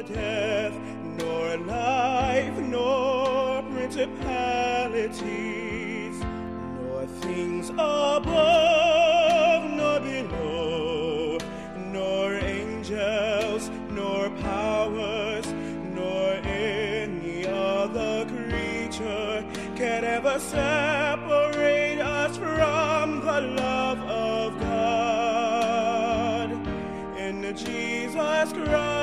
death, nor life, nor principalities, nor things above, nor below, nor angels, nor powers, nor any other creature can ever separate us from the love of God in Jesus Christ.